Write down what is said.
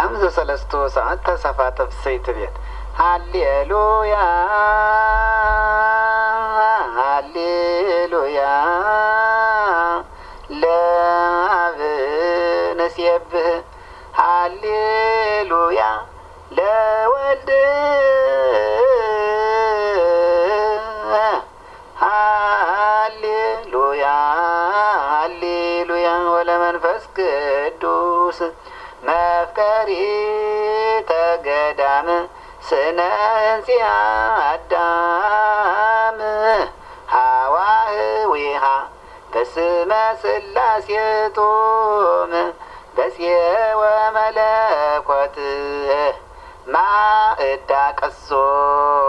ያምዘ ሰለስቱ ሰዓት ተሰፋተ ፍሰይት ቤት ሃሌሉያ ሃሌሉያ ለአብ ነስየብህ ሃሌሉያ ለወልድ ሃሌሉያ ሃሌሉያ ወለመንፈስ ቅዱስ መፍቀሪ ተገዳም ስነ እንጽያ አዳም ሐዋህዊሃ በስመ ሥላሴ ጦም በስየወ መለኮት ማእዳ ቀሶ